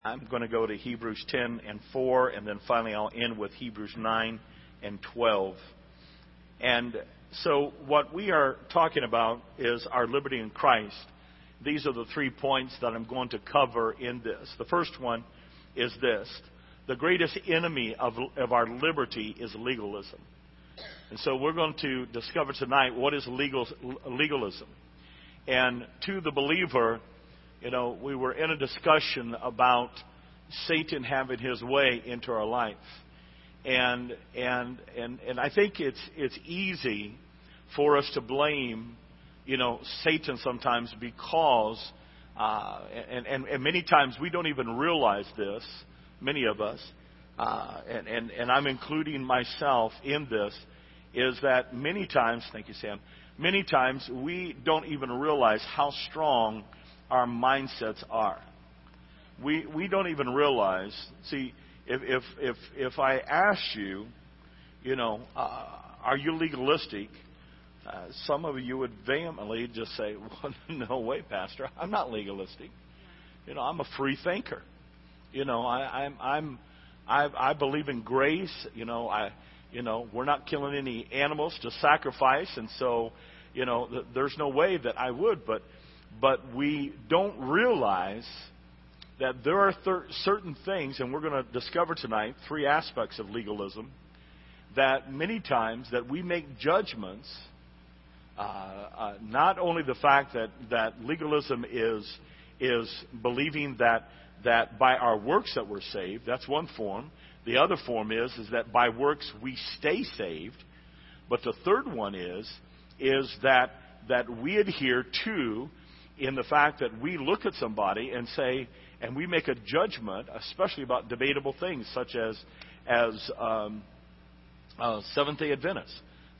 I'm going to go to Hebrews 10 and 4, and then finally I'll end with Hebrews 9 and 12. And so what we are talking about is our liberty in Christ. These are the 3 points that I'm going to cover in this. The first one is this. The greatest enemy of our liberty is legalism. And so we're going to discover tonight what is legalism. And to the believer, we were in a discussion about Satan having his way into our life. And I think it's easy for us to blame, Satan sometimes because, and many times we don't even realize this, many of us, and I'm including myself in this, is that many times, thank you, Sam, many times we don't even realize how strong our mindsets are. We don't even realize. See, if I ask you, are you legalistic? Some of you would vehemently just say, well, no way, Pastor. I'm not legalistic. I'm a free thinker. I believe in grace. We're not killing any animals to sacrifice, and so, there's no way that I would. But we don't realize that there are certain things, and we're going to discover tonight 3 aspects of legalism, that many times that we make judgments. Not only the fact that legalism is believing that by our works that we're saved. That's one form. The other form is that by works we stay saved. But the third one is that we adhere to, in the fact that we look at somebody and say, and we make a judgment, especially about debatable things such as Seventh-day Adventists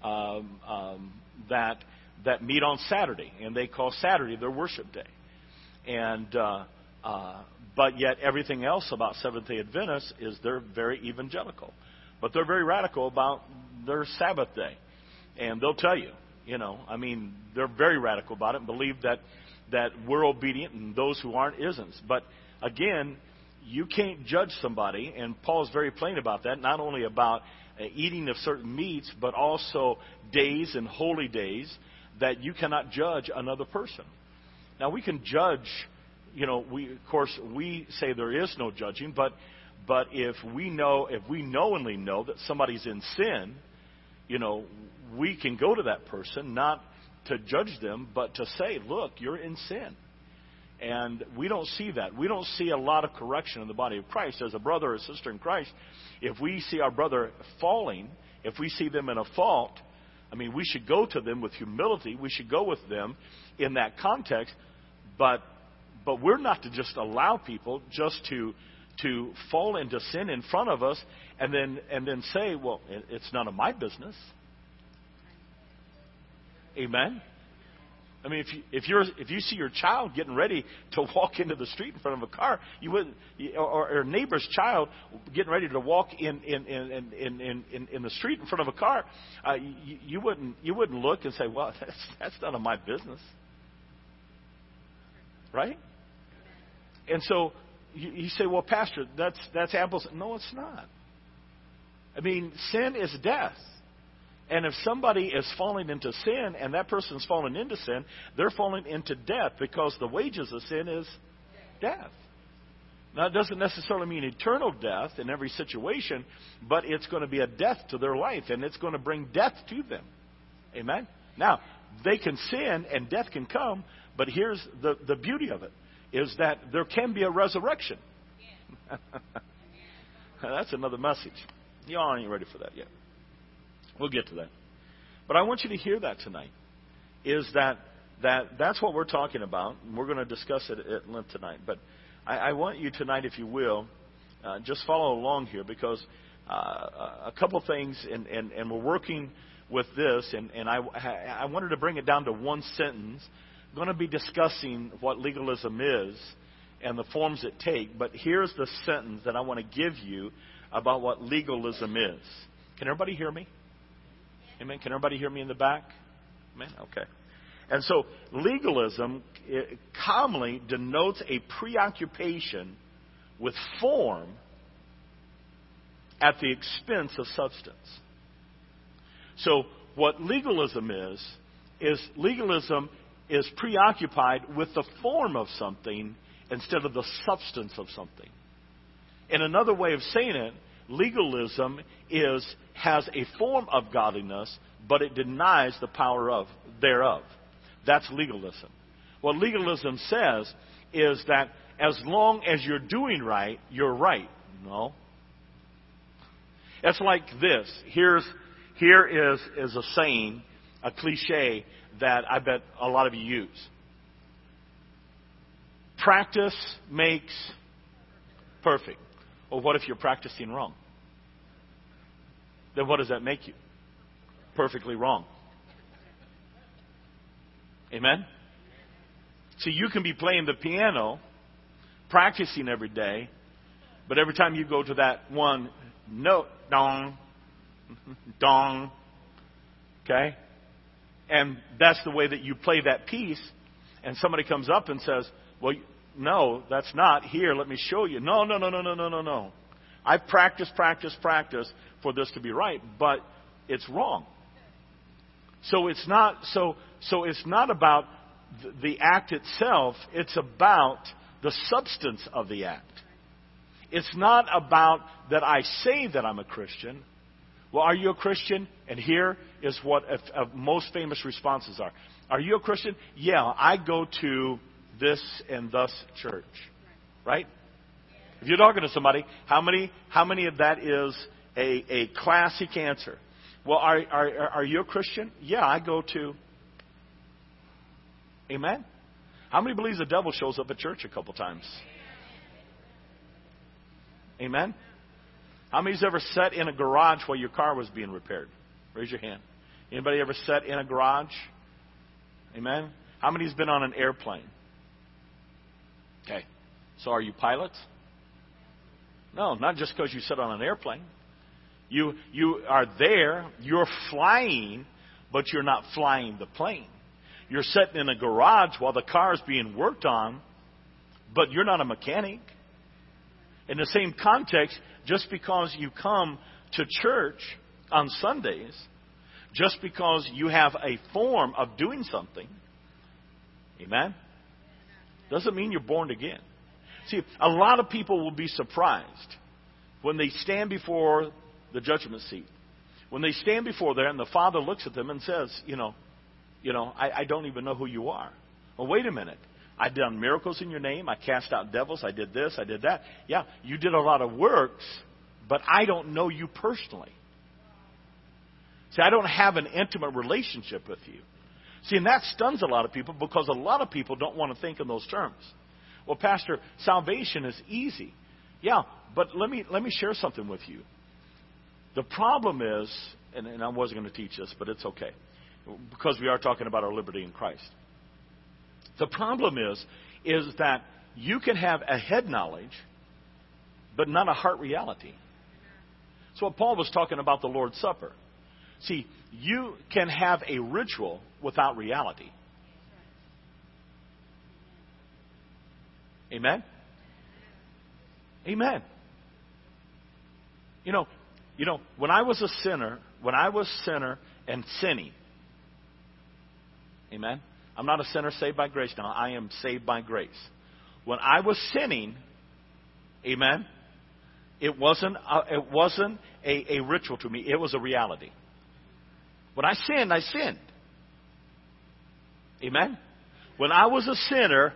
that meet on Saturday, and they call Saturday their worship day. And but yet everything else about Seventh-day Adventists is they're very evangelical, but they're very radical about their Sabbath day, and they'll tell you, they're very radical about it and believe that we're obedient and those who aren't isn't. But again, you can't judge somebody, and Paul's very plain about that, not only about eating of certain meats, but also days and holy days, that you cannot judge another person. Now, we can judge, we say there is no judging, but if we knowingly know that somebody's in sin, we can go to that person, not to judge them, but to say, look, you're in sin. And we don't see that. We don't see a lot of correction in the body of Christ. As a brother or sister in Christ, if we see our brother falling, if we see them in a fault, we should go to them with humility. We should go with them in that context. But we're not to just allow people just to fall into sin in front of us and then say, well, it's none of my business. Amen? If you see your child getting ready to walk into the street in front of a car, you wouldn't, or a neighbor's child getting ready to walk in the street in front of a car, you wouldn't look and say, well, that's none of my business, right? And so you say, well, Pastor, that's apples. No, it's not. Sin is death. And if somebody is falling into sin and that person is falling into sin, they're falling into death, because the wages of sin is death. Now, it doesn't necessarily mean eternal death in every situation, but it's going to be a death to their life, and it's going to bring death to them. Amen? Now, they can sin and death can come, but here's the beauty of it, is that there can be a resurrection. That's another message. Y'all ain't ready for that yet. We'll get to that. But I want you to hear that tonight, is that's what we're talking about. And we're going to discuss it at length tonight. But I want you tonight, if you will, just follow along here, because a couple things, and we're working with this, and I wanted to bring it down to one sentence. I'm going to be discussing what legalism is and the forms it takes. But here's the sentence that I want to give you about what legalism is. Can everybody hear me? Amen. Can everybody hear me in the back? Amen. Okay. And so legalism commonly denotes a preoccupation with form at the expense of substance. So what legalism is legalism is preoccupied with the form of something instead of the substance of something. And another way of saying it, legalism has a form of godliness, but it denies the power thereof. That's legalism. What legalism says is that as long as you're doing right, you're right. No. It's like this. Here is a saying, a cliche that I bet a lot of you use. Practice makes perfect. Well, what if you're practicing wrong? Then what does that make you? Perfectly wrong. Amen? So you can be playing the piano, practicing every day, but every time you go to that one note, dong, dong, okay? And that's the way that you play that piece, and somebody comes up and says, well, no, that's not. Here, let me show you. No. I practice for this to be right, but it's wrong. So it's not about the act itself, it's about the substance of the act. It's not about that I say that I'm a Christian. Well, are you a Christian? And here is what most famous responses are. Are you a Christian? Yeah, I go to this and thus church. Right? If you're talking to somebody, how many of that is a classic answer? Well, are you a Christian? Yeah, I go to. Amen? How many believes the devil shows up at church a couple times? Amen? How many's ever sat in a garage while your car was being repaired? Raise your hand. Anybody ever sat in a garage? Amen? How many's been on an airplane? Okay. So are you pilots? No, not just because you sit on an airplane. You are there, you're flying, but you're not flying the plane. You're sitting in a garage while the car is being worked on, but you're not a mechanic. In the same context, just because you come to church on Sundays, just because you have a form of doing something, amen, doesn't mean you're born again. See, a lot of people will be surprised when they stand before the judgment seat. When they stand before there and the Father looks at them and says, I don't even know who you are. Well, wait a minute. I've done miracles in your name. I cast out devils. I did this. I did that. Yeah, you did a lot of works, but I don't know you personally. See, I don't have an intimate relationship with you. See, and that stuns a lot of people because a lot of people don't want to think in those terms. Well, Pastor, salvation is easy. Yeah, but let me share something with you. The problem is, and I wasn't going to teach this, but it's okay, because we are talking about our liberty in Christ. The problem is that you can have a head knowledge, but not a heart reality. So what Paul was talking about the Lord's Supper. See, you can have a ritual without reality. Amen? Amen. You know, when I was a sinner and sinning, amen? I'm not a sinner saved by grace now. I am saved by grace. When I was sinning, amen, it wasn't a ritual to me. It was a reality. When I sinned, I sinned. Amen? When I was a sinner,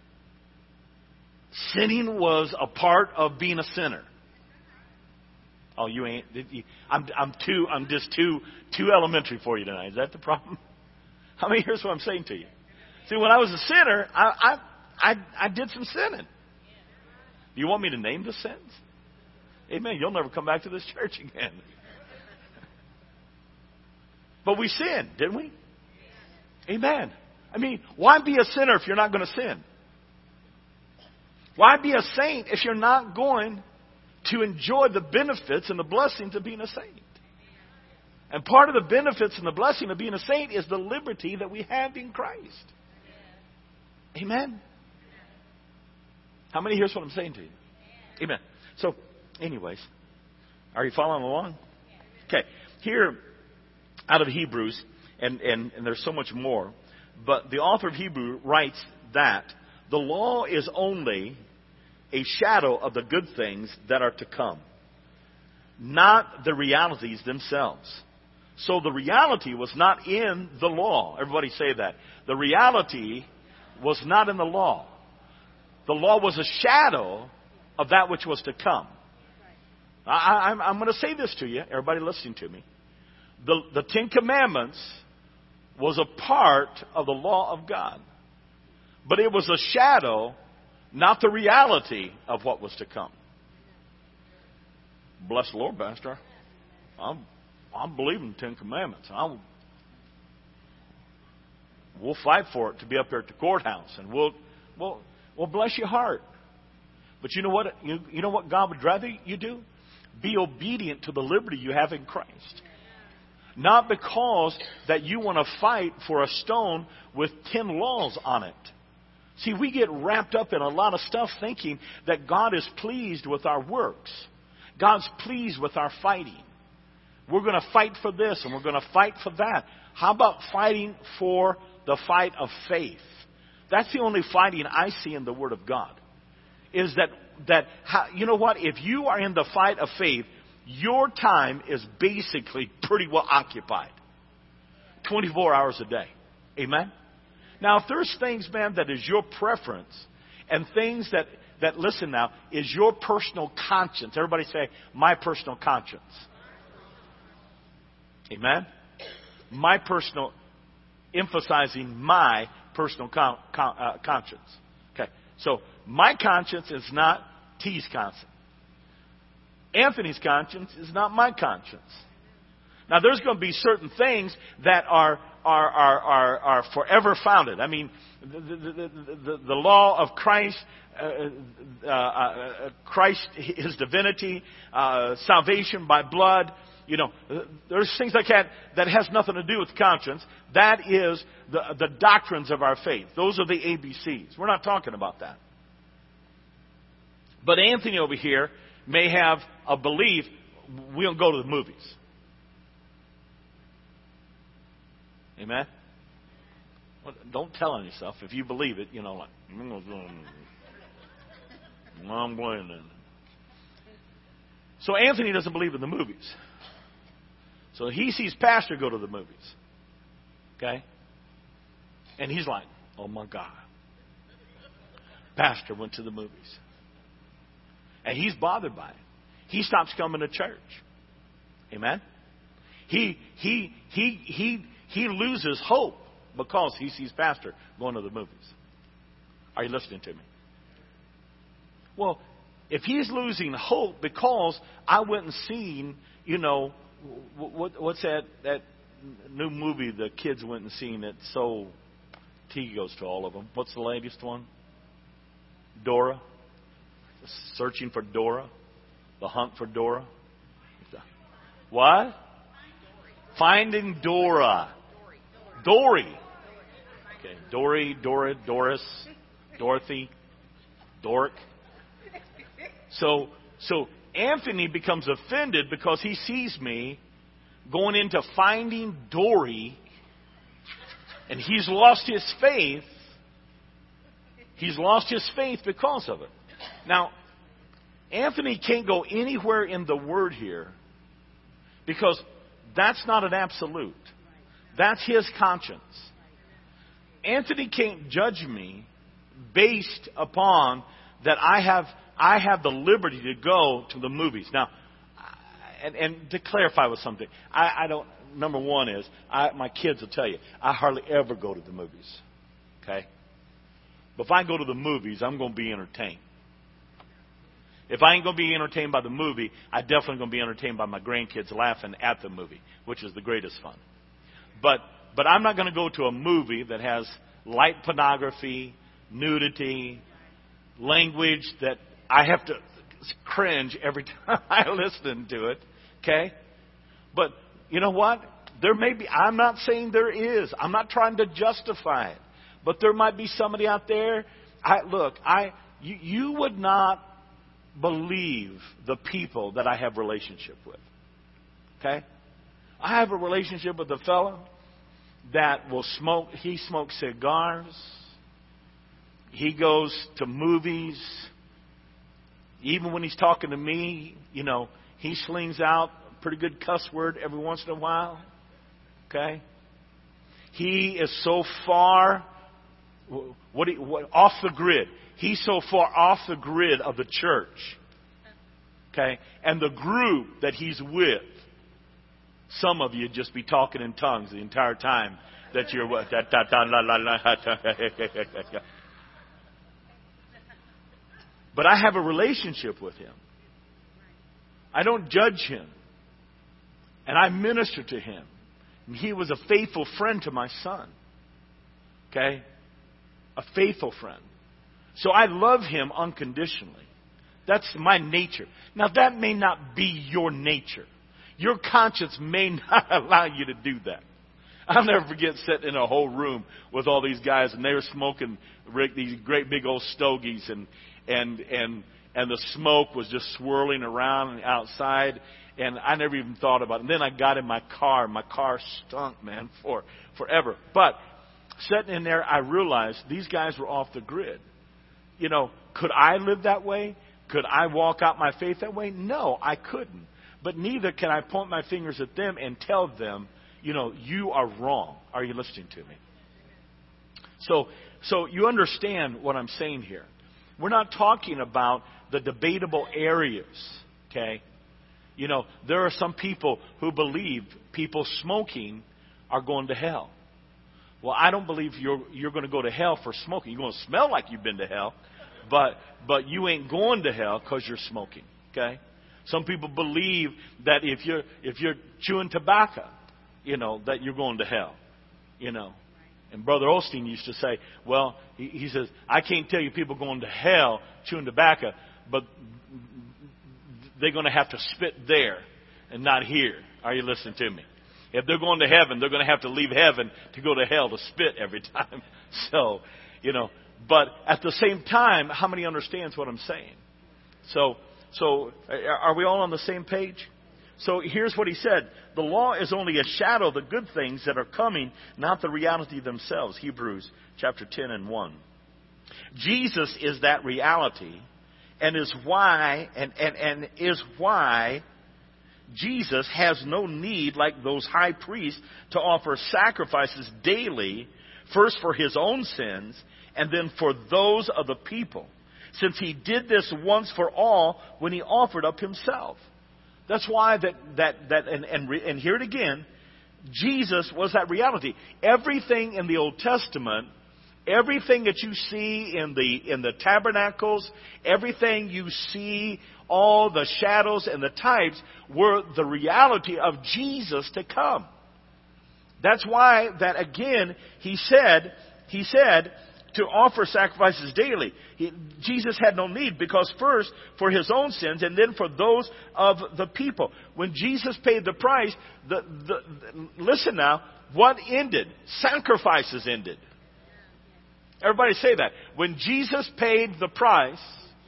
sinning was a part of being a sinner. Oh, you ain't. I'm just too elementary for you tonight. Is that the problem? I mean, here's what I'm saying to you. See, when I was a sinner, I did some sinning. Do you want me to name the sins? Amen. You'll never come back to this church again. But we sinned, didn't we? Amen. I mean, why be a sinner if you're not going to sin? Why be a saint if you're not going to enjoy the benefits and the blessings of being a saint? And part of the benefits and the blessing of being a saint is the liberty that we have in Christ. Amen. How many hears what I'm saying to you? Amen. So, anyways, are you following along? Okay. Here, out of Hebrews, and there's so much more, but the author of Hebrew writes that the law is only a shadow of the good things that are to come, not the realities themselves. So the reality was not in the law. Everybody say that. The reality was not in the law. The law was a shadow of that which was to come. I'm going to say this to you, everybody listening to me. The Ten Commandments was a part of the law of God. But it was a shadow, not the reality of what was to come. Bless the Lord, Pastor. I'm believing the Ten Commandments. We'll fight for it to be up here at the courthouse, and we'll bless your heart. But you know what? You know what God would rather you do? Be obedient to the liberty you have in Christ. Not because that you want to fight for a stone with 10 laws on it. See, we get wrapped up in a lot of stuff thinking that God is pleased with our works. God's pleased with our fighting. We're going to fight for this and we're going to fight for that. How about fighting for the fight of faith? That's the only fighting I see in the Word of God. Is you know what? If you are in the fight of faith, your time is basically pretty well occupied. 24 hours a day. Amen? Now, if there's things, man, that is your preference, and things that listen now, is your personal conscience. Everybody say, my personal conscience. Amen? Emphasizing my personal conscience. Okay, so my conscience is not T's conscience. Anthony's conscience is not my conscience. Now, there's going to be certain things that are forever founded. I mean, the law of Christ, Christ, His divinity, salvation by blood. You know, there's things like that has nothing to do with conscience. That is the doctrines of our faith. Those are the ABCs. We're not talking about that. But Anthony over here may have a belief, we don't go to the movies. Amen? Well, don't tell on yourself. If you believe it, you know, like, I'm going in. So Anthony doesn't believe in the movies. So he sees Pastor go to the movies. Okay? And he's like, oh my God. Pastor went to the movies. And he's bothered by it. He stops coming to church. Amen? He loses hope because he sees Pastor going to the movies. Are you listening to me? Well, if he's losing hope because I went and seen, you know, what's that new movie the kids went and seen that so T goes to all of them. What's the latest one? Dora. Searching for Dora. The Hunt for Dora. What? Finding Dora. Dory. Okay. Dory, Dora, Doris, Dorothy, Doric. So Anthony becomes offended because he sees me going into Finding Dory, and he's lost his faith. He's lost his faith because of it. Now, Anthony can't go anywhere in the Word here because that's not an absolute. That's his conscience. Anthony can't judge me based upon that I have the liberty to go to the movies. Now, and to clarify with something, I don't. Number one is my kids will tell you I hardly ever go to the movies. Okay, but if I go to the movies, I'm going to be entertained. If I ain't going to be entertained by the movie, I'm definitely going to be entertained by my grandkids laughing at the movie, which is the greatest fun. But I'm not going to go to a movie that has light pornography, nudity, language that I have to cringe every time I listen to it. Okay? But you know what? There may be, I'm not saying there is. I'm not trying to justify it. But there might be somebody out there. You would not believe the people that I have relationship with. Okay? I have a relationship with a fellow that will smoke. He smokes cigars. He goes to movies. Even when he's talking to me, he slings out a pretty good cuss word every once in a while. Okay? He is so far off the grid. He's so far off the grid of the church. Okay? And the group that he's with, some of you just be talking in tongues the entire time that you're what? But I have a relationship with him. I don't judge him. And I minister to him. And he was a faithful friend to my son. Okay? A faithful friend. So I love him unconditionally. That's my nature. Now that may not be your nature. Your conscience may not allow you to do that. I'll never forget sitting in a whole room with all these guys, and they were smoking these great big old stogies, and the smoke was just swirling around outside, and I never even thought about it. And then I got in my car, and my car stunk, man, forever. But sitting in there, I realized these guys were off the grid. Could I live that way? Could I walk out my faith that way? No, I couldn't. But neither can I point my fingers at them and tell them, you are wrong. Are you listening to me? So you understand what I'm saying here. We're not talking about the debatable areas, okay? There are some people who believe people smoking are going to hell. Well, I don't believe you're going to go to hell for smoking. You're going to smell like you've been to hell, but you ain't going to hell because you're smoking, okay? Some people believe that if you're chewing tobacco, that you're going to hell, And Brother Osteen used to say, well, he says, I can't tell you people going to hell chewing tobacco, but they're going to have to spit there and not here. Are you listening to me? If they're going to heaven, they're going to have to leave heaven to go to hell to spit every time. So, but at the same time, how many understands what I'm saying? So are we all on the same page? So here's what he said. The law is only a shadow of the good things that are coming, not the reality themselves. Hebrews chapter 10 and 1. Jesus is that reality, and is why Jesus has no need, like those high priests, to offer sacrifices daily, first for his own sins, and then for those of the people, since he did this once for all when he offered up himself. That's why and hear it again, Jesus was that reality. Everything in the Old Testament, everything that you see in the tabernacles, everything you see, all the shadows and the types were the reality of Jesus to come. That's why that again he said to offer sacrifices daily. Jesus had no need, because first for his own sins and then for those of the people. When Jesus paid the price, listen now, what ended? Sacrifices ended. Everybody say that. When Jesus paid the price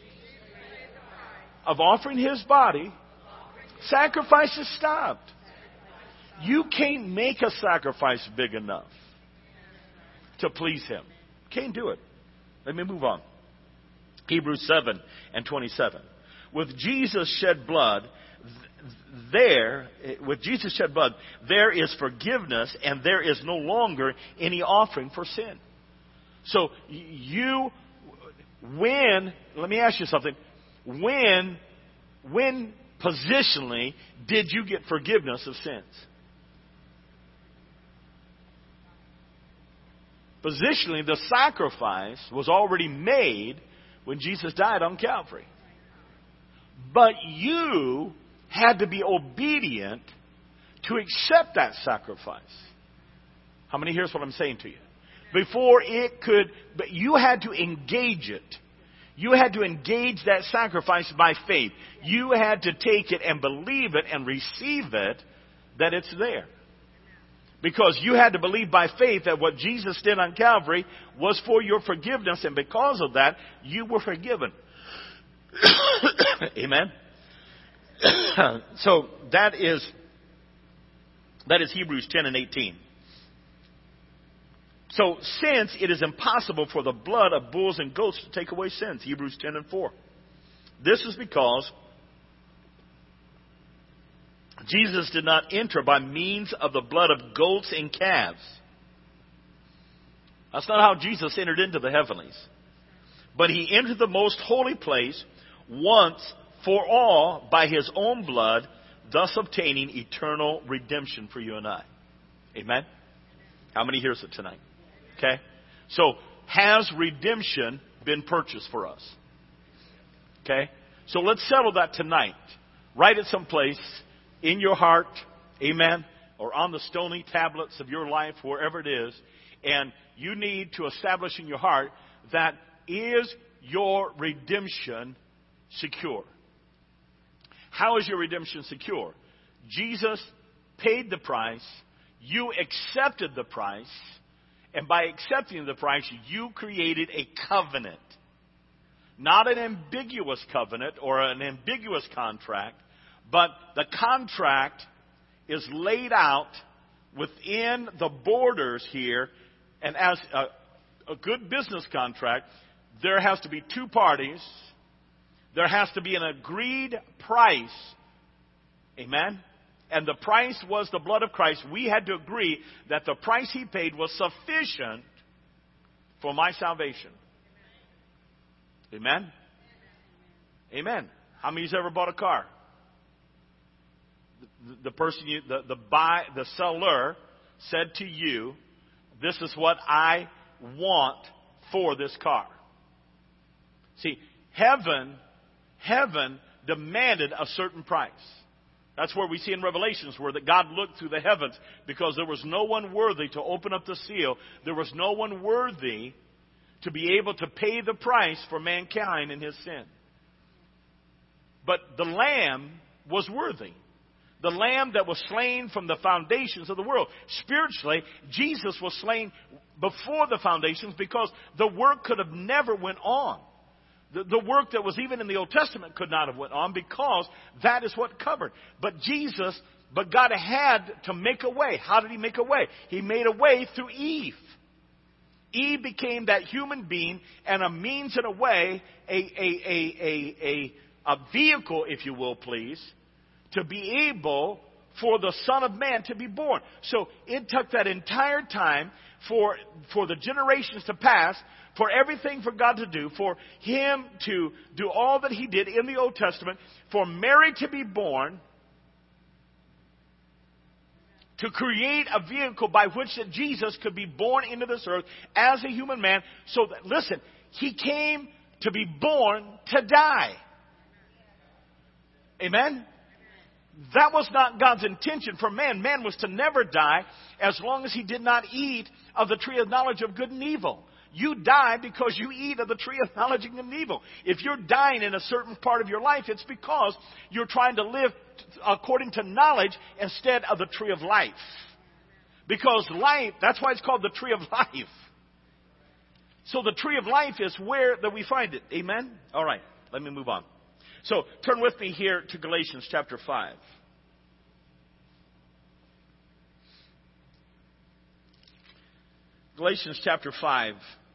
of offering his body, sacrifices stopped. You can't make a sacrifice big enough to please him. Can't do it. Let me move on. Hebrews 7 and 27. With Jesus shed blood, there is forgiveness, and there is no longer any offering for sin. So let me ask you something. When positionally did you get forgiveness of sins? Positionally, the sacrifice was already made when Jesus died on Calvary. But you had to be obedient to accept that sacrifice. How many hears what I'm saying to you? But you had to engage it. You had to engage that sacrifice by faith. You had to take it and believe it and receive it, that it's there. Because you had to believe by faith that what Jesus did on Calvary was for your forgiveness, and because of that, you were forgiven. Amen? So that is Hebrews 10 and 18. So since it is impossible for the blood of bulls and goats to take away sins, Hebrews 10 and 4. This is because Jesus did not enter by means of the blood of goats and calves. That's not how Jesus entered into the heavenlies. But he entered the most holy place once for all by his own blood, thus obtaining eternal redemption for you and I. Amen? How many hears it tonight? Okay? So, has redemption been purchased for us? Okay? So let's settle that tonight. Write it someplace in your heart, amen, or on the stony tablets of your life, wherever it is, and you need to establish in your heart that is your redemption secure? How is your redemption secure? Jesus paid the price, you accepted the price, and by accepting the price, you created a covenant. Not an ambiguous covenant or an ambiguous contract, but the contract is laid out within the borders here. And as a good business contract, there has to be two parties. There has to be an agreed price. Amen? And the price was the blood of Christ. We had to agree that the price he paid was sufficient for my salvation. Amen? Amen. How many's ever bought a car? The person, the seller said to you, this is what I want for this car. See, heaven demanded a certain price. That's where we see in Revelations where that God looked through the heavens because there was no one worthy to open up the seal. There was no one worthy to be able to pay the price for mankind and his sin. But the Lamb was worthy. The Lamb that was slain from the foundations of the world. Spiritually, Jesus was slain before the foundations because the work could have never went on. The work that was even in the Old Testament could not have went on because that is what covered. But God had to make a way. How did he make a way? He made a way through Eve. Eve became that human being and a means and a way, a vehicle, if you will, please, to be able for the Son of Man to be born. So it took that entire time for the generations to pass, for everything for God to do, for him to do all that he did in the Old Testament, for Mary to be born, to create a vehicle by which that Jesus could be born into this earth as a human man. So that, listen, he came to be born to die. Amen? That was not God's intention for man. Man was to never die as long as he did not eat of the tree of knowledge of good and evil. You die because you eat of the tree of knowledge of good and evil. If you're dying in a certain part of your life, it's because you're trying to live according to knowledge instead of the tree of life. Because life, that's why it's called the tree of life. So the tree of life is where that we find it. Amen? All right, let me move on. So turn with me here to Galatians chapter 5. Galatians chapter 5.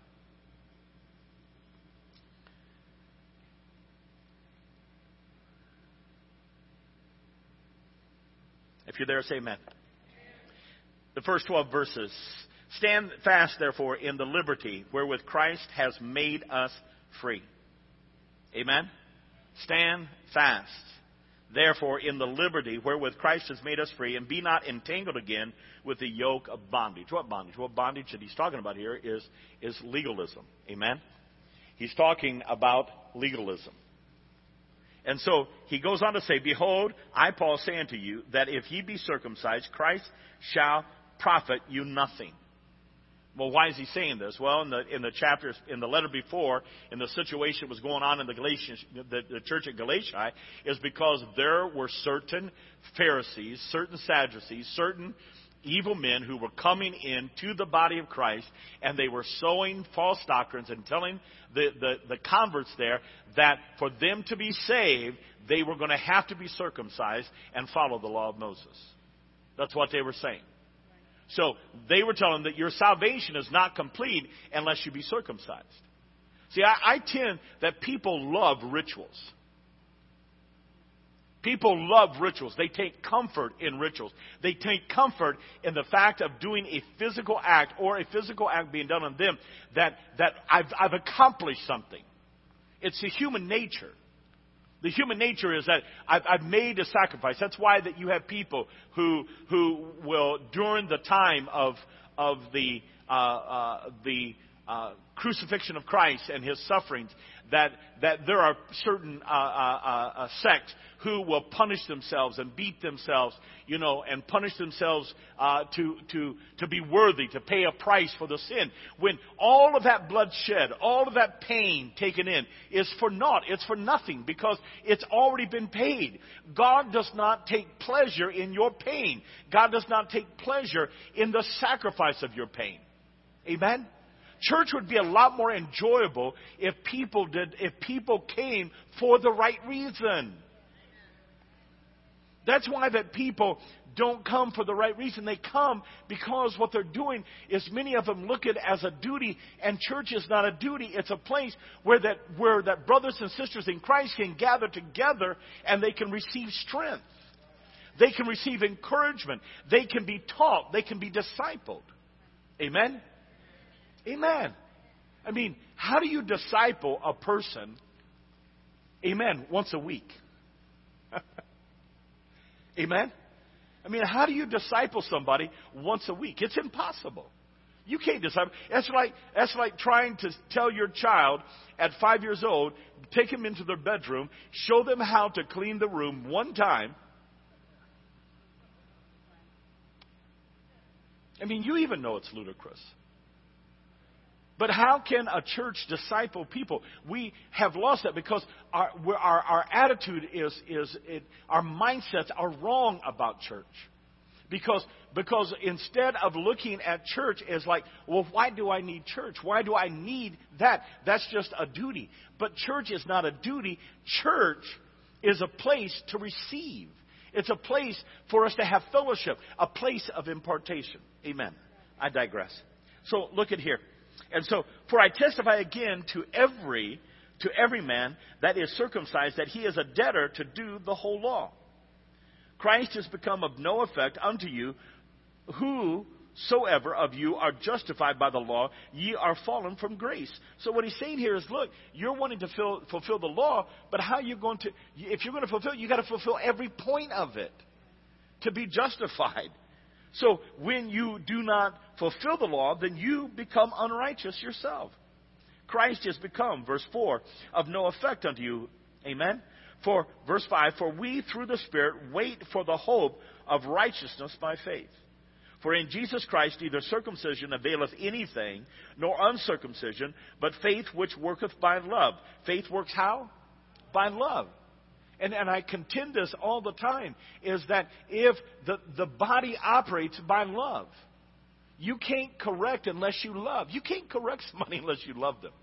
If you're there, say amen. The first 12 verses. Stand fast, therefore, in the liberty wherewith Christ has made us free. Amen? Stand fast, therefore, in the liberty wherewith Christ has made us free, and be not entangled again with the yoke of bondage. What bondage? What bondage that he's talking about here is legalism. Amen? He's talking about legalism. And so he goes on to say, Behold, I, Paul, say unto you, that if ye be circumcised, Christ shall profit you nothing. Well, why is he saying this? Well, in the chapters, in the letter before, in the situation that was going on in the Galatians, the church at Galatia, is because there were certain Pharisees, certain Sadducees, certain evil men who were coming into the body of Christ, and they were sowing false doctrines and telling the converts there that for them to be saved, they were going to have to be circumcised and follow the law of Moses. That's what they were saying. So they were telling them that your salvation is not complete unless you be circumcised. See, I tend that people love rituals. People love rituals. They take comfort in rituals. They take comfort in the fact of doing a physical act or a physical act being done on them that I've accomplished something. It's the human nature. The human nature is that I've made a sacrifice. That's why that you have people who will, during the time of the crucifixion of Christ and his sufferings, that there are certain sects who will punish themselves and beat themselves, and punish themselves to be worthy, to pay a price for the sin. When all of that bloodshed, all of that pain taken in is for naught, it's for nothing, because it's already been paid. God does not take pleasure in your pain. God does not take pleasure in the sacrifice of your pain. Amen? Church would be a lot more enjoyable if people came for the right reason. That's why that people don't come for the right reason. They come because what they're doing is many of them look at it as a duty, and church is not a duty. It's a place where that brothers and sisters in Christ can gather together and they can receive strength. They can receive encouragement. They can be taught. They can be discipled. Amen? Amen. I mean, how do you disciple a person, amen, once a week? Amen? I mean, how do you disciple somebody once a week? It's impossible. You can't disciple. That's like trying to tell your child at 5 years old, take them into their bedroom, show them how to clean the room one time. I mean, you even know it's ludicrous. But how can a church disciple people? We have lost that because our attitude our mindsets are wrong about church. Because instead of looking at church as like, well, why do I need church? Why do I need that? That's just a duty. But church is not a duty. Church is a place to receive. It's a place for us to have fellowship, a place of impartation. Amen. I digress. So look at here. And so, for I testify again to every man that is circumcised, that he is a debtor to do the whole law. Christ is become of no effect unto you. Whosoever of you are justified by the law, ye are fallen from grace. So what he's saying here is, look, you're wanting to fulfill the law, but how are you going to, if you're going to fulfill it, you got to fulfill every point of it to be justified. So when you do not fulfill the law, then you become unrighteous yourself. Christ is become, verse 4, of no effect unto you. Amen? For, verse 5, for we through the Spirit wait for the hope of righteousness by faith. For in Jesus Christ neither circumcision availeth anything, nor uncircumcision, but faith which worketh by love. Faith works how? By love. And I contend this all the time, is that if the body operates by love, you can't correct unless you love. You can't correct somebody unless you love them.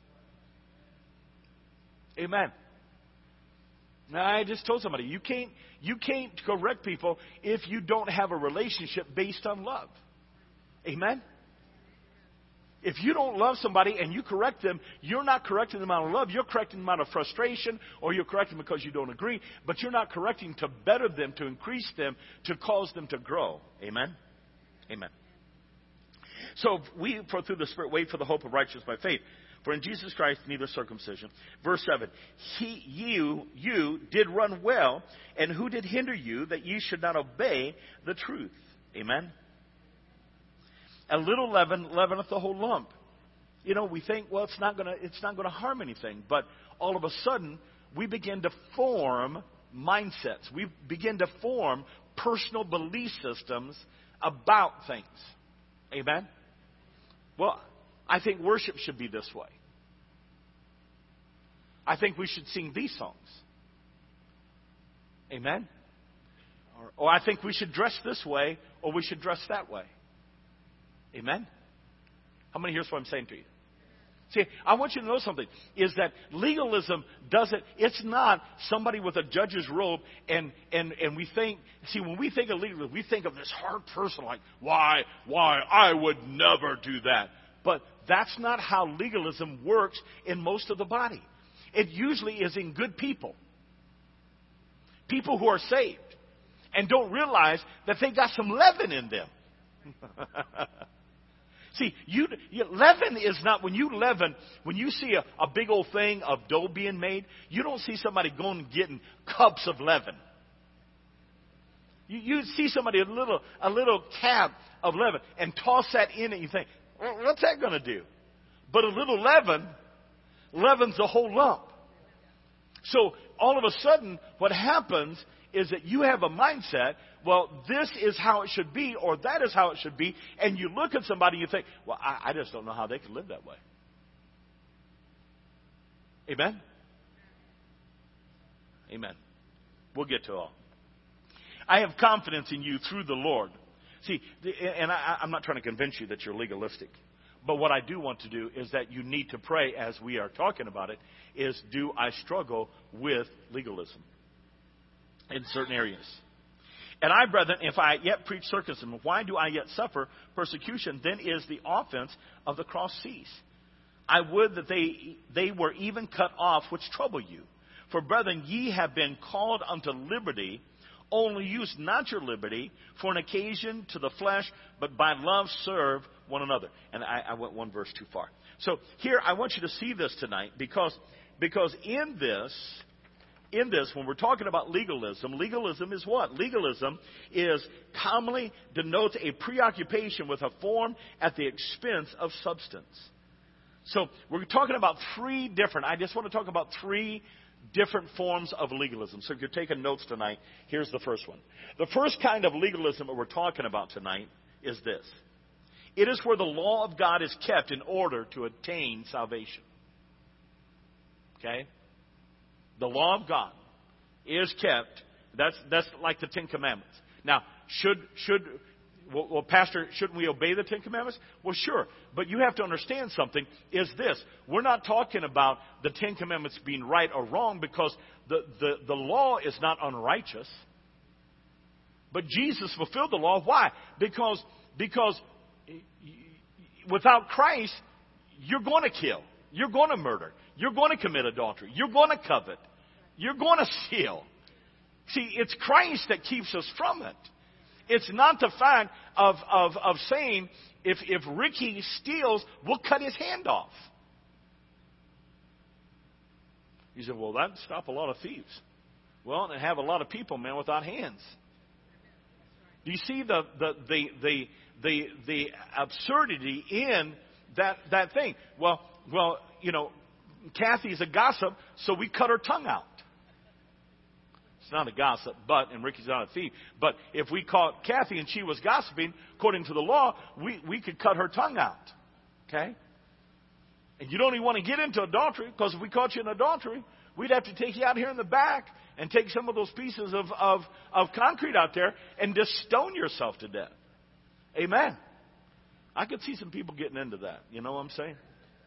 Amen. Now, I just told somebody, you can't correct people if you don't have a relationship based on love. Amen? If you don't love somebody and you correct them, you're not correcting them out of love. You're correcting them out of frustration, or you're correcting them because you don't agree. But you're not correcting to better them, to increase them, to cause them to grow. Amen? Amen. So we, for through the Spirit, wait for the hope of righteousness by faith. For in Jesus Christ neither circumcision. Verse 7. You did run well, and who did hinder you that ye should not obey the truth? Amen? A little leaven leaveneth the whole lump. We think, well, it's not gonna harm anything. But all of a sudden, we begin to form mindsets. We begin to form personal belief systems about things. Amen? Well, I think worship should be this way. I think we should sing these songs. Amen? Or I think we should dress this way, or we should dress that way. Amen? How many hear what I'm saying to you? See, I want you to know something, is that legalism doesn't, it's not somebody with a judge's robe and we think, see, when we think of legalism, we think of this hard person like, why, I would never do that. But that's not how legalism works in most of the body. It usually is in good people. People who are saved and don't realize that they got some leaven in them. See, leaven is not, when you see a big old thing of dough being made, you don't see somebody going and getting cups of leaven. You see somebody, a little tab of leaven, and toss that in and you think, well, what's that going to do? But a little leaven leavens the whole lump. So all of a sudden, what happens is that you have a mindset, well, this is how it should be, or that is how it should be, and you look at somebody and you think, well, I just don't know how they can live that way. Amen? Amen. We'll get to it all. I have confidence in you through the Lord. See, and I'm not trying to convince you that you're legalistic, but what I do want to do is that you need to pray as we are talking about it, is do I struggle with legalism in certain areas? And I, brethren, if I yet preach circumcision, why do I yet suffer persecution? Then is the offense of the cross cease. I would that they were even cut off which trouble you. For, brethren, ye have been called unto liberty. Only use not your liberty for an occasion to the flesh, but by love serve one another. And I went one verse too far. So here, I want you to see this tonight, because in this, when we're talking about legalism is what? Legalism is commonly denotes a preoccupation with a form at the expense of substance. So we're talking about I just want to talk about three different forms of legalism. So if you're taking notes tonight, here's the first one. The first kind of legalism that we're talking about tonight is this. It is where the law of God is kept in order to attain salvation. Okay? The law of God is kept. That's like the Ten Commandments. Now, Pastor, shouldn't we obey the Ten Commandments? Well, sure. But you have to understand something, is this. We're not talking about the Ten Commandments being right or wrong, because the law is not unrighteous. But Jesus fulfilled the law. Why? Because without Christ, you're going to kill. You're going to murder. You're going to commit adultery. You're going to covet. You're going to steal. See, it's Christ that keeps us from it. It's not the fact of saying, if Ricky steals, we'll cut his hand off. You say, well, that'd stop a lot of thieves. Well, and have a lot of people, man, without hands. Do you see the absurdity in that thing? Well, you know, Kathy's a gossip, so we cut her tongue out. It's not a gossip, and Ricky's not a thief. But if we caught Kathy and she was gossiping, according to the law, we could cut her tongue out. Okay? And you don't even want to get into adultery, because if we caught you in adultery, we'd have to take you out here in the back and take some of those pieces of concrete out there and just stone yourself to death. Amen. I could see some people getting into that. You know what I'm saying?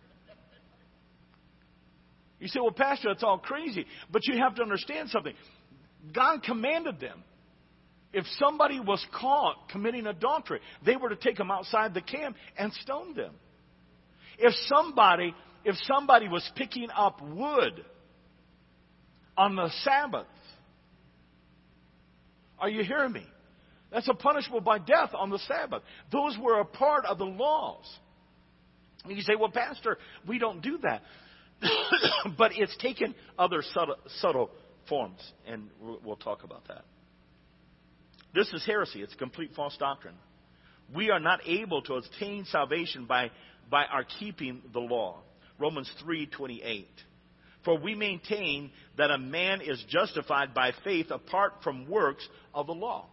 You say, well, Pastor, that's all crazy. But you have to understand something. God commanded them. If somebody was caught committing adultery, they were to take them outside the camp and stone them. If somebody was picking up wood on the Sabbath, are you hearing me? That's a punishable by death on the Sabbath. Those were a part of the laws. And you say, well, Pastor, we don't do that. But it's taken other subtle forms, and we'll talk about that. This is heresy. It's complete false doctrine. We are not able to attain salvation by our keeping the law. Romans 3:28. For we maintain that a man is justified by faith apart from works of the law.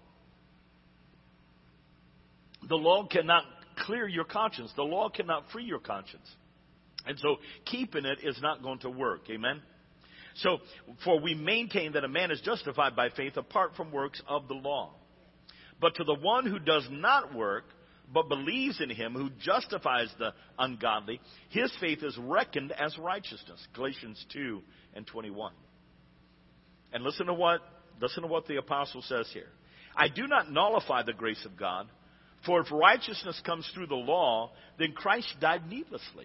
The law cannot clear your conscience. The law cannot free your conscience. And so keeping it is not going to work. Amen? So, for we maintain that a man is justified by faith apart from works of the law. But to the one who does not work, but believes in him who justifies the ungodly, his faith is reckoned as righteousness. Galatians 2:21. And listen to what the apostle says here. I do not nullify the grace of God, for if righteousness comes through the law, then Christ died needlessly.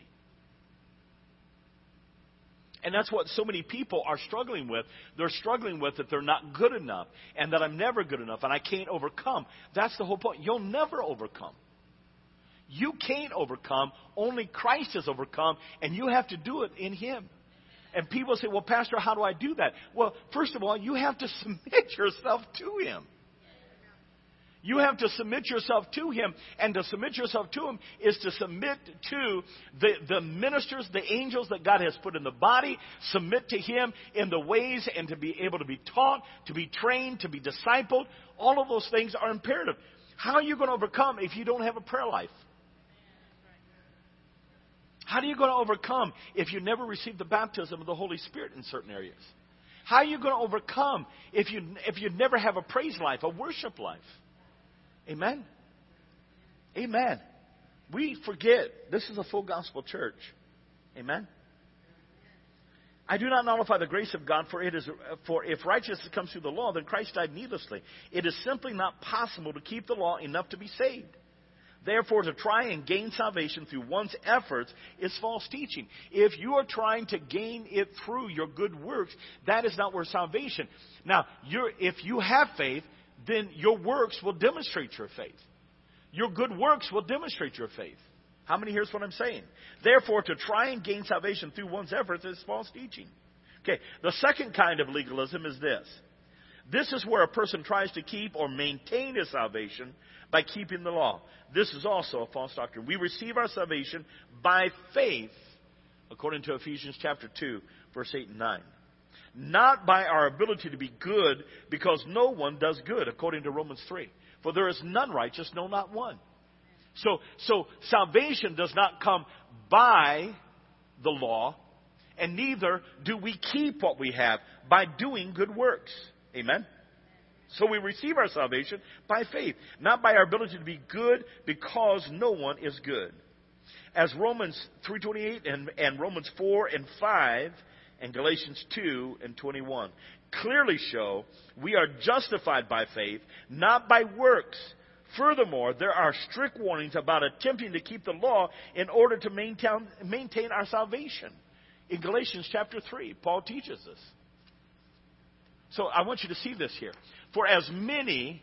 And that's what so many people are struggling with. They're struggling with that they're not good enough, and that I'm never good enough, and I can't overcome. That's the whole point. You'll never overcome. You can't overcome. Only Christ has overcome, and you have to do it in Him. And people say, well, Pastor, how do I do that? Well, first of all, you have to submit yourself to Him. You have to submit yourself to Him. And to submit yourself to Him is to submit to the ministers, the angels that God has put in the body. Submit to Him in the ways and to be able to be taught, to be trained, to be discipled. All of those things are imperative. How are you going to overcome if you don't have a prayer life? How are you going to overcome if you never received the baptism of the Holy Spirit in certain areas? How are you going to overcome if you never have a praise life, a worship life? Amen? Amen. We forget this is a full gospel church. Amen? I do not nullify the grace of God, for if righteousness comes through the law, then Christ died needlessly. It is simply not possible to keep the law enough to be saved. Therefore, to try and gain salvation through one's efforts is false teaching. If you are trying to gain it through your good works, that is not where salvation. Now, if you have faith, then your works will demonstrate your faith. Your good works will demonstrate your faith. How many hears what I'm saying? Therefore, to try and gain salvation through one's efforts is false teaching. Okay, the second kind of legalism is this. This is where a person tries to keep or maintain his salvation by keeping the law. This is also a false doctrine. We receive our salvation by faith, according to Ephesians chapter 2, verse 8 and 9. Not by our ability to be good, because no one does good, according to Romans 3. For there is none righteous, no, not one. So salvation does not come by the law, and neither do we keep what we have by doing good works. Amen? So we receive our salvation by faith, not by our ability to be good, because no one is good. As Romans 3:28 and Romans 4 and 5 and Galatians 2 and 21 clearly show, we are justified by faith, not by works. Furthermore, there are strict warnings about attempting to keep the law in order to maintain our salvation. In Galatians chapter 3, Paul teaches us. So I want you to see this here. For as many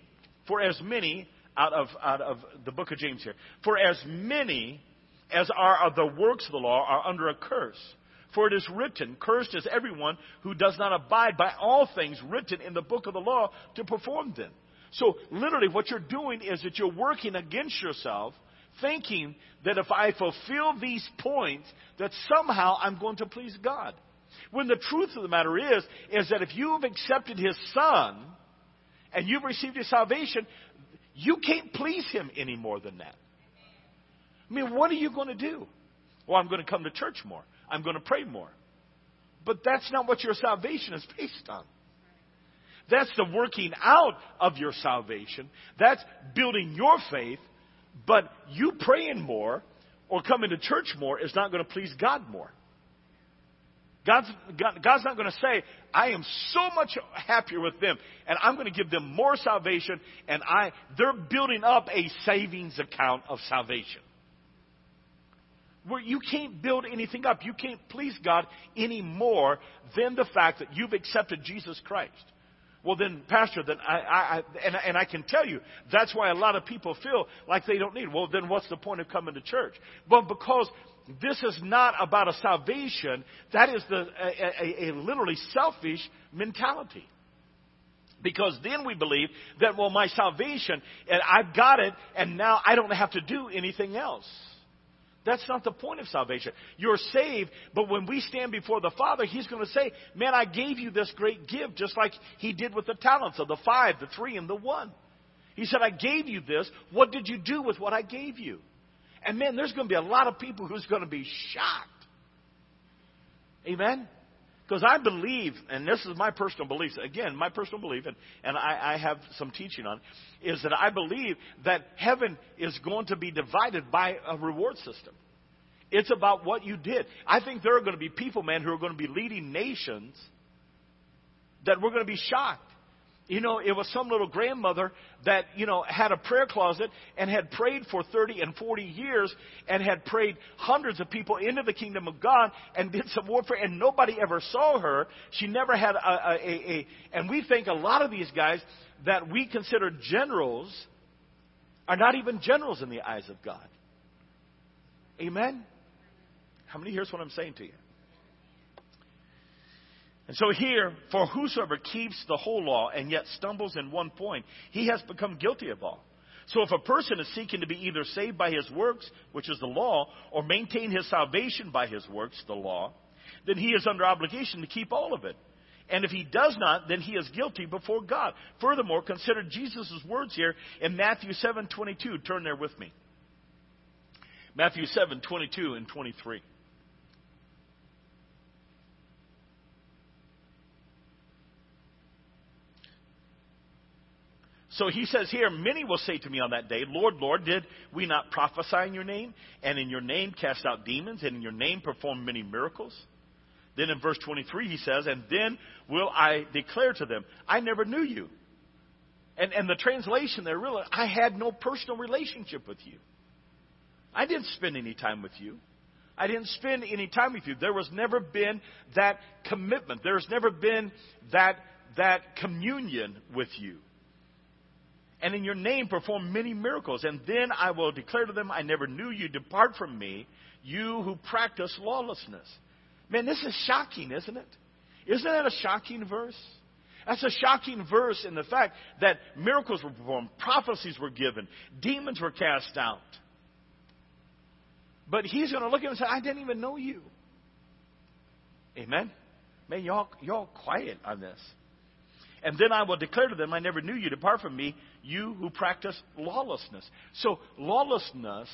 out of the book of James here, for as many as are of the works of the law are under a curse. For it is written, cursed is everyone who does not abide by all things written in the book of the law to perform them. So literally what you're doing is that you're working against yourself, thinking that if I fulfill these points, that somehow I'm going to please God. When the truth of the matter is that if you have accepted His Son and you've received His salvation, you can't please Him any more than that. I mean, what are you going to do? Well, I'm going to come to church more. I'm going to pray more. But that's not what your salvation is based on. That's the working out of your salvation. That's building your faith. But you praying more or coming to church more is not going to please God more. God's not going to say, I am so much happier with them, and I'm going to give them more salvation, and they're building up a savings account of salvation. Where you can't build anything up. You can't please God any more than the fact that you've accepted Jesus Christ. Well then, Pastor, I can tell you, that's why a lot of people feel like they don't need. Well then what's the point of coming to church? Well, because this is not about a salvation. That is a literally selfish mentality. Because then we believe that, well, my salvation, and I've got it, and now I don't have to do anything else. That's not the point of salvation. You're saved, but when we stand before the Father, He's going to say, man, I gave you this great gift, just like He did with the talents of the 5, the 3, and the 1. He said, I gave you this. What did you do with what I gave you? And man, there's going to be a lot of people who's going to be shocked. Amen? Because I believe, and this is my personal belief, again, my personal belief, and I have some teaching on it, is that I believe that heaven is going to be divided by a reward system. It's about what you did. I think there are going to be people, man, who are going to be leading nations that we're going to be shocked. You know, it was some little grandmother that, you know, had a prayer closet and had prayed for 30 and 40 years and had prayed hundreds of people into the kingdom of God and did some warfare, and nobody ever saw her. She never had and we think a lot of these guys that we consider generals are not even generals in the eyes of God. Amen? How many hears what I'm saying to you? And so here, for whosoever keeps the whole law and yet stumbles in one point, he has become guilty of all. So if a person is seeking to be either saved by his works, which is the law, or maintain his salvation by his works, the law, then he is under obligation to keep all of it. And if he does not, then he is guilty before God. Furthermore, consider Jesus' words here in Matthew 7:22. Turn there with me. Matthew 7:22 and 23. So he says here, many will say to me on that day, Lord, Lord, did we not prophesy in your name? And in your name cast out demons? And in your name perform many miracles? Then in verse 23 he says, and then will I declare to them, I never knew you. And the translation there really, I had no personal relationship with you. I didn't spend any time with you. I didn't spend any time with you. There was never been that commitment. There's never been that communion with you. And in your name perform many miracles. And then I will declare to them, I never knew you. Depart from me, you who practice lawlessness. Man, this is shocking, isn't it? Isn't that a shocking verse? That's a shocking verse in the fact that miracles were performed, prophecies were given, demons were cast out. But he's going to look at him and say, I didn't even know you. Amen? Man, y'all quiet on this. And then I will declare to them, I never knew you. Depart from me, you who practice lawlessness. So lawlessness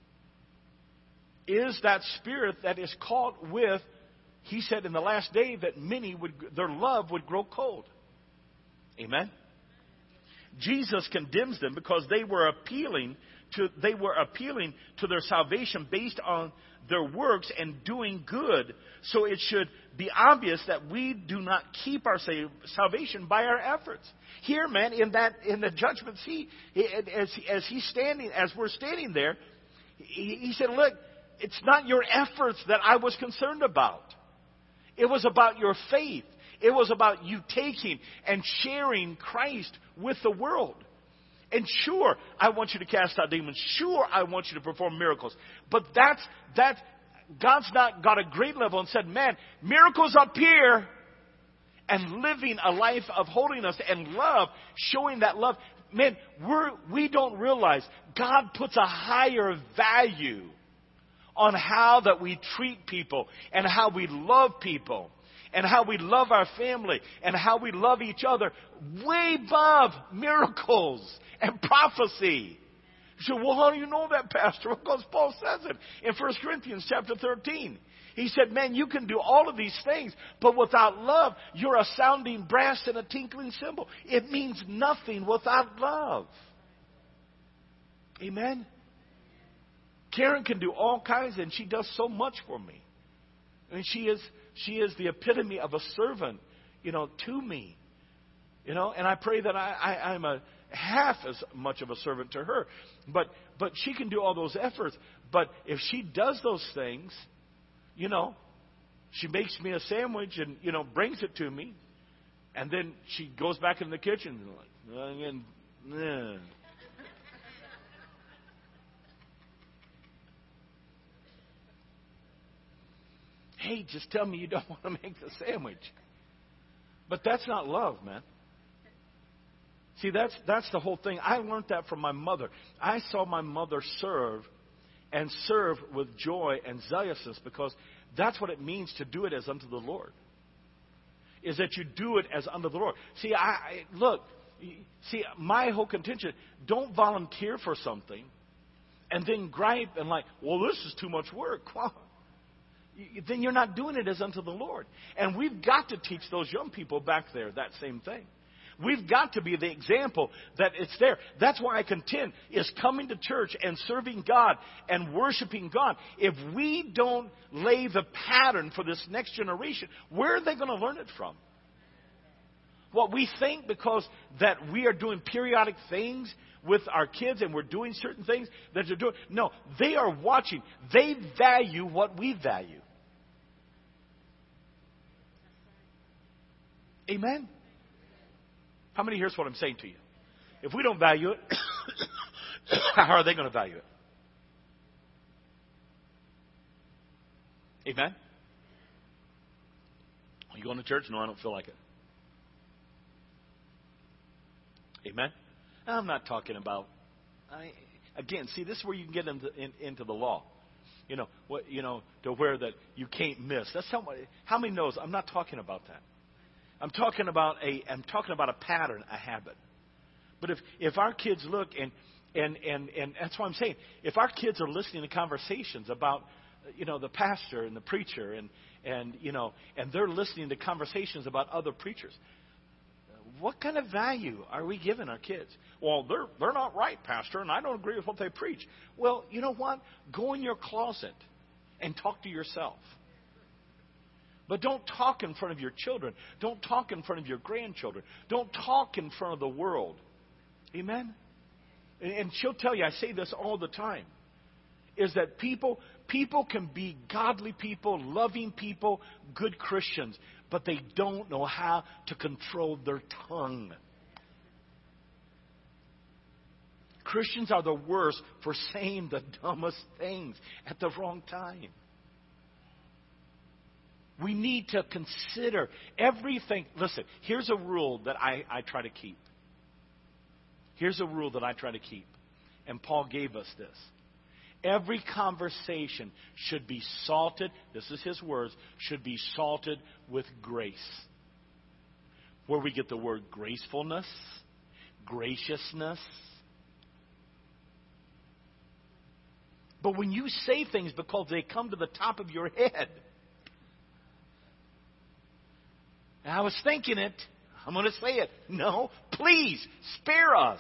is that spirit that is caught with, he said in the last day that many their love would grow cold. Amen? Jesus condemns them because they were appealing to their salvation based on their works and doing good. So it should be obvious that we do not keep our salvation by our efforts. Here, man, in the judgment seat, as we're standing there, he said, look, it's not your efforts that I was concerned about. It was about your faith. It was about you taking and sharing Christ with the world. And sure, I want you to cast out demons. Sure, I want you to perform miracles. But that's God's not got a great level and said, man, miracles up here and living a life of holiness and love, showing that love. Man, we don't realize God puts a higher value on how that we treat people and how we love people and how we love our family and how we love each other way above miracles and prophecy. You say, well, how do you know that, Pastor? Because Paul says it in 1 Corinthians chapter 13. He said, man, you can do all of these things, but without love, you're a sounding brass and a tinkling cymbal. It means nothing without love. Amen? Karen can do all kinds, and she does so much for me. I mean, she is the epitome of a servant, to me. And I pray that I'm a half as much of a servant to her. But she can do all those efforts. But if she does those things, she makes me a sandwich and, brings it to me. And then she goes back in the kitchen and hey, just tell me you don't want to make the sandwich. But that's not love, man. See, that's the whole thing. I learned that from my mother. I saw my mother serve with joy and zealousness because that's what it means to do it as unto the Lord. Is that you do it as unto the Lord. See, my whole contention, don't volunteer for something and then gripe and well, this is too much work. then you're not doing it as unto the Lord. And we've got to teach those young people back there that same thing. We've got to be the example that it's there. That's why I contend is coming to church and serving God and worshiping God. If we don't lay the pattern for this next generation, where are they going to learn it from? What we think because that we are doing periodic things with our kids and we're doing certain things that they're doing. No, they are watching. They value what we value. Amen? How many hears what I'm saying to you? If we don't value it, how are they going to value it? Amen? Are you going to church? No, I don't feel like it. Amen? I'm not talking about. Again, see, this is where you can get into the law. To where that you can't miss. That's how many knows? I'm not talking about that. I'm talking about a pattern, a habit. But if our kids look and that's what I'm saying. If our kids are listening to conversations about the pastor and the preacher and they're listening to conversations about other preachers, what kind of value are we giving our kids? Well, they're not right, pastor, and I don't agree with what they preach. Well, you know what? Go in your closet and talk to yourself. But don't talk in front of your children. Don't talk in front of your grandchildren. Don't talk in front of the world. Amen? And she'll tell you, I say this all the time, is that people can be godly people, loving people, good Christians, but they don't know how to control their tongue. Christians are the worst for saying the dumbest things at the wrong time. We need to consider everything. Listen, here's a rule that I try to keep. Here's a rule that I try to keep. And Paul gave us this. Every conversation should be salted, this is his words, should be salted with grace. Where we get the word gracefulness, graciousness. But when you say things because they come to the top of your head, and I was thinking it, I'm going to say it. No, please, spare us.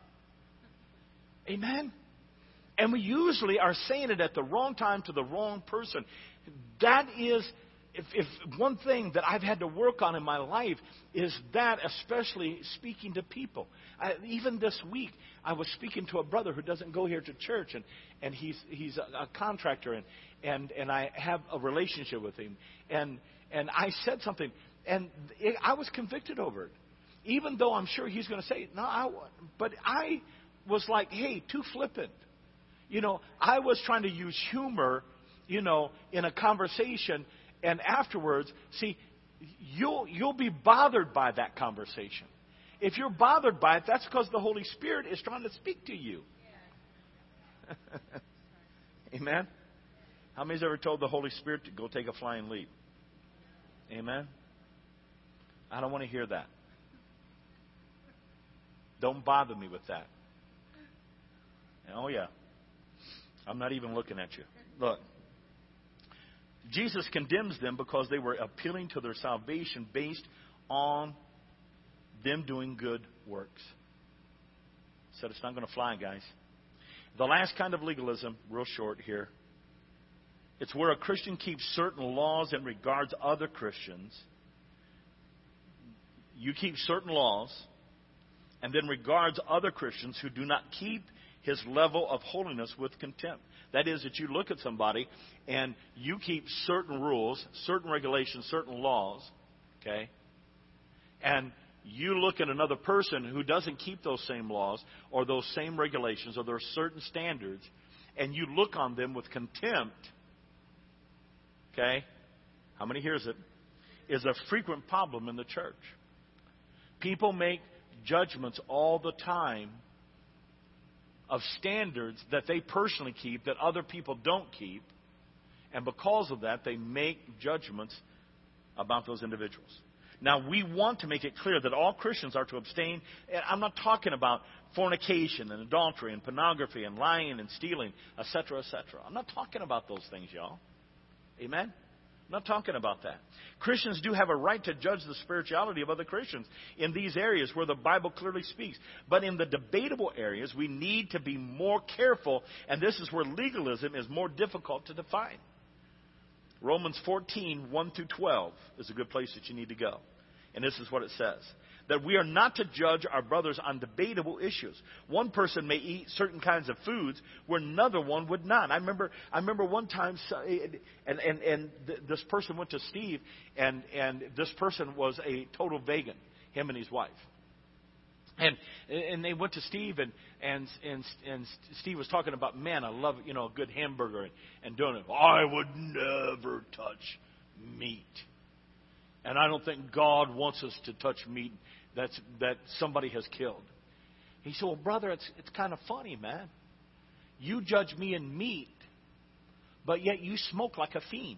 Amen? And we usually are saying it at the wrong time to the wrong person. That is, if one thing that I've had to work on in my life is that, especially speaking to people. Even this week, I was speaking to a brother who doesn't go here to church, and he's a contractor, and I have a relationship with him. And I said something, and I was convicted over it. Even though I'm sure he's going to say, but I was like, hey, too flippant. I was trying to use humor, in a conversation, and afterwards, see, you'll be bothered by that conversation. If you're bothered by it, that's because the Holy Spirit is trying to speak to you. Amen? How many's ever told the Holy Spirit to go take a flying leap? Amen? I don't want to hear that. Don't bother me with that. Oh, yeah. I'm not even looking at you. Look. Jesus condemns them because they were appealing to their salvation based on them doing good works. Said it's not going to fly, guys. The last kind of legalism, real short here. It's where a Christian keeps certain laws and regards other Christians. You keep certain laws and then regards other Christians who do not keep his level of holiness with contempt. That is, that you look at somebody and you keep certain rules, certain regulations, certain laws, okay? And you look at another person who doesn't keep those same laws or those same regulations or there are certain standards, and you look on them with contempt, okay? How many hears it? Is a frequent problem in the church. People make judgments all the time of standards that they personally keep that other people don't keep. And because of that, they make judgments about those individuals. Now, we want to make it clear that all Christians are to abstain. And I'm not talking about fornication and adultery and pornography and lying and stealing, etc., etc. I'm not talking about those things, y'all. Amen? I'm not talking about that. Christians do have a right to judge the spirituality of other Christians in these areas where the Bible clearly speaks. But in the debatable areas, we need to be more careful, and this is where legalism is more difficult to define. Romans 14, 1 through 12 is a good place that you need to go. And this is what it says. That we are not to judge our brothers on debatable issues. One person may eat certain kinds of foods where another one would not. I remember one time, this person went to Steve, and this person was a total vegan, him and his wife. And they went to Steve, and Steve was talking about, man, I love a good hamburger and doing it. I would never touch meat. And I don't think God wants us to touch meat that somebody has killed. He said, well, brother, it's kind of funny, man. You judge me in meat, but yet you smoke like a fiend.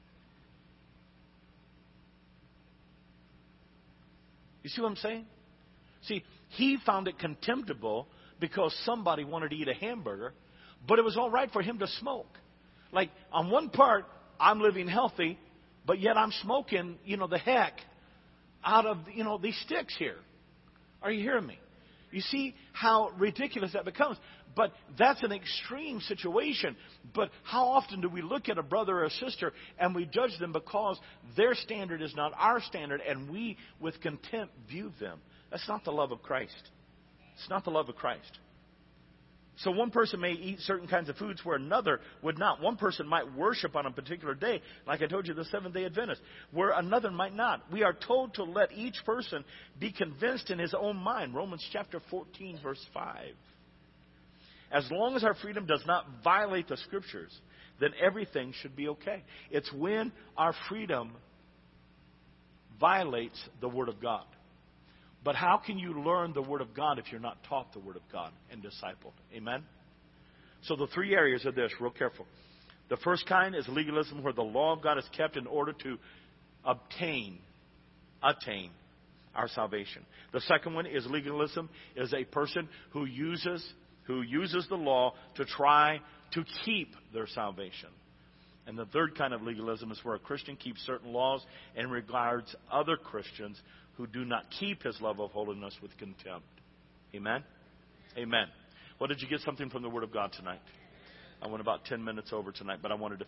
You see what I'm saying? See, he found it contemptible because somebody wanted to eat a hamburger, but it was all right for him to smoke. Like, on one part, I'm living healthy, but yet I'm smoking, the heck out of, these sticks here. Are you hearing me? You see how ridiculous that becomes. But that's an extreme situation. But how often do we look at a brother or a sister and we judge them because their standard is not our standard, and we, with contempt, view them? That's not the love of Christ. It's not the love of Christ. So one person may eat certain kinds of foods where another would not. One person might worship on a particular day, like I told you, the Seventh-day Adventist, where another might not. We are told to let each person be convinced in his own mind. Romans chapter 14, verse 5. As long as our freedom does not violate the Scriptures, then everything should be okay. It's when our freedom violates the Word of God. But how can you learn the Word of God if you're not taught the Word of God and discipled? Amen? So the three areas are this, real careful. The first kind is legalism, where the law of God is kept in order to attain our salvation. The second one is legalism, is a person who uses the law to try to keep their salvation. And the third kind of legalism is where a Christian keeps certain laws and regards other Christians who do not keep his love of holiness with contempt. Amen? Amen. Well, did you get something from the Word of God tonight? I went about 10 minutes over tonight, but I wanted to